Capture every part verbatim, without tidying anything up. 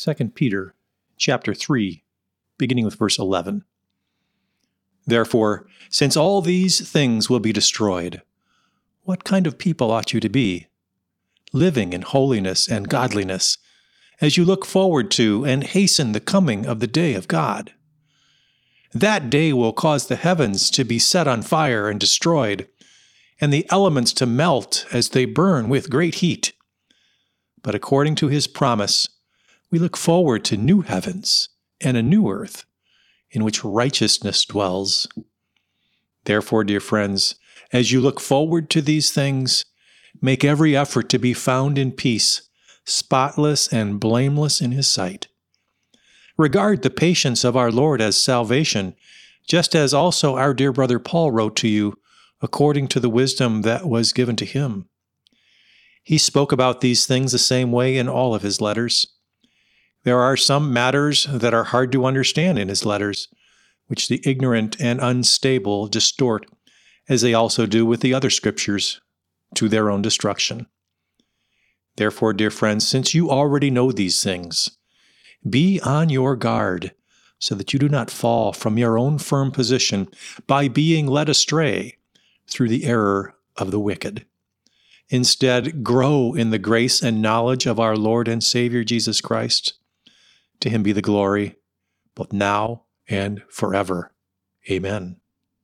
Second Peter chapter three, beginning with verse eleven. Therefore, since all these things will be destroyed, what kind of people ought you to be, living in holiness and godliness, as you look forward to and hasten the coming of the day of God? That day will cause the heavens to be set on fire and destroyed, and the elements to melt as they burn with great heat. But according to his promise, we look forward to new heavens and a new earth, in which righteousness dwells. Therefore, dear friends, as you look forward to these things, make every effort to be found in peace, spotless and blameless in his sight. Regard the patience of our Lord as salvation, just as also our dear brother Paul wrote to you, according to the wisdom that was given to him. He spoke about these things the same way in all of his letters. There are some matters that are hard to understand in his letters, which the ignorant and unstable distort, as they also do with the other scriptures, to their own destruction. Therefore, dear friends, since you already know these things, be on your guard, so that you do not fall from your own firm position by being led astray through the error of the wicked. Instead, grow in the grace and knowledge of our Lord and Savior Jesus Christ. To him be the glory, both now and forever. Amen.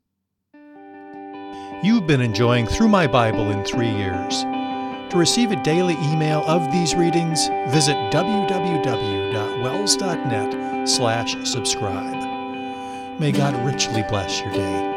You've been enjoying Through My Bible in Three Years. To receive a daily email of these readings, visit w w w dot wells dot net slash subscribe. May God richly bless your day.